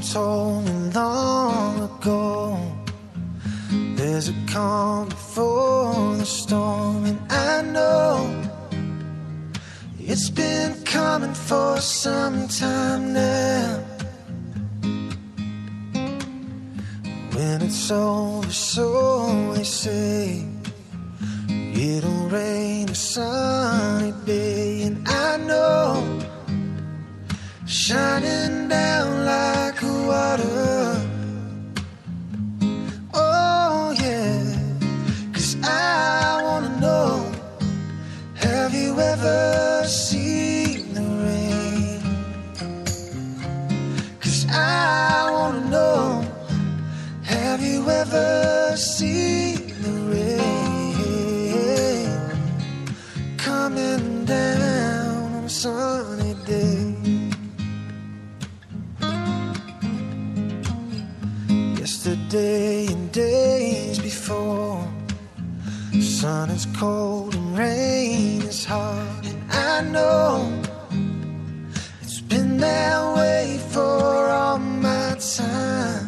told me long ago, there's a calm before the storm, and I know it's been coming for some time now. When it's over, so they say, it'll rain a sunny day, and I know shining down like water. Oh yeah, 'cause I wanna know, have you ever seen the rain? 'Cause I wanna know, have you ever seen the rain coming down on a sunny day? Yesterday and days before, sun is cold and rain is hard, and I know it's been that way for all my time.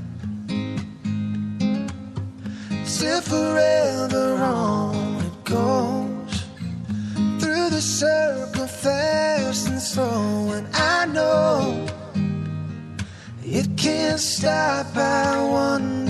Till forever on it goes, through the circle fast and slow, and I know it can't stop. I wonder